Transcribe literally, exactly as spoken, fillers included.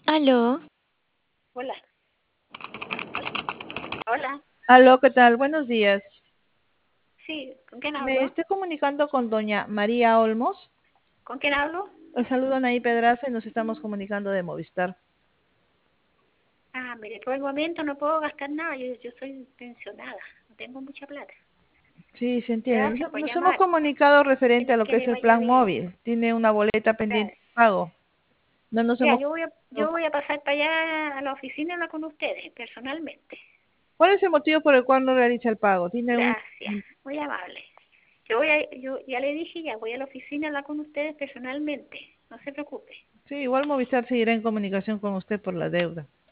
Aló, Hola, hola. Aló, ¿qué tal? Buenos días. Sí, ¿con quién Me hablo? estoy comunicando con doña María Olmos. ¿Con quién hablo? El saludo Anaí Pedraza y nos estamos comunicando de Movistar. Ah, mire, por el momento no puedo gastar nada, yo, yo soy pensionada, no tengo mucha plata. Sí, se entiende. Gracias Nos por nos hemos llamar, comunicado que, referente a le- lo que que es le el vaya plan bien. móvil. Tiene una boleta pendiente Gracias. de pago. No nos Ya, hemos yo voy a, yo voy a pasar para allá a la oficina a hablar con ustedes, personalmente. ¿Cuál es el motivo por el cual no realiza el pago? Tiene un... Gracias, muy amable. Yo voy a, yo ya le dije, ya voy a la oficina a hablar con ustedes personalmente, no se preocupe. Sí, igual Movistar seguirá en comunicación con usted por la deuda.